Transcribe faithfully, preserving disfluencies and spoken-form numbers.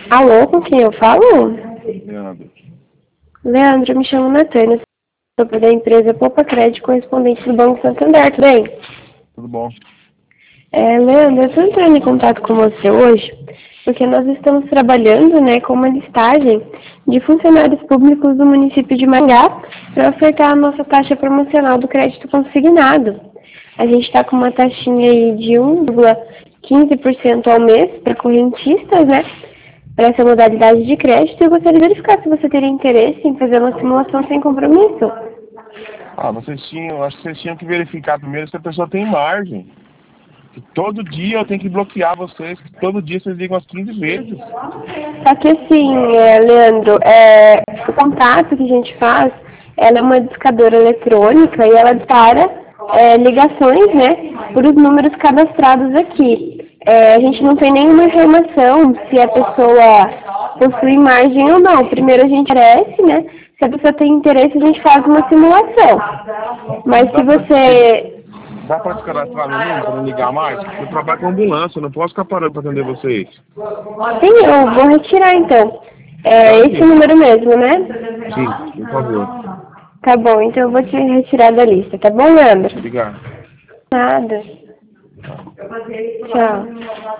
Alô, com quem eu falo? Leandro. Leandro, eu me chamo Natânia, sou da empresa Poupa Crédito, correspondente do Banco Santander, tudo bem? Tudo bom? É, Leandro, eu estou entrando em contato com você hoje, porque nós estamos trabalhando, né, com uma listagem de funcionários públicos do município de Maringá para ofertar a nossa taxa promocional do crédito consignado. A gente está com uma taxinha aí de um vírgula quinze por cento ao mês para correntistas, né? Para essa modalidade de crédito, eu gostaria de verificar se você teria interesse em fazer uma simulação sem compromisso. Ah, vocês tinham, acho que vocês tinham que verificar primeiro se a pessoa tem margem. Que todo dia eu tenho que bloquear vocês, que todo dia vocês ligam umas quinze vezes. Só que assim, é, Leandro, é, o contrato que a gente faz, ela é uma discadora eletrônica e ela dispara é, ligações, né, por os números cadastrados aqui. É, a gente não tem nenhuma informação se a pessoa possui margem ou não. Primeiro a gente aparece, né, se a pessoa tem interesse a gente faz uma simulação. Mas se Dá pra, você... dá pra descadastrar meu número pra não ligar mais? Porque eu trabalho com ambulância, eu não posso ficar parando pra atender vocês. Sim, eu vou retirar então. É Claro esse que número mesmo, né? sim, por favor. Tá bom, então eu vou te retirar da lista, tá bom, Leandro? Obrigado. Nada. Tchau. Tchau.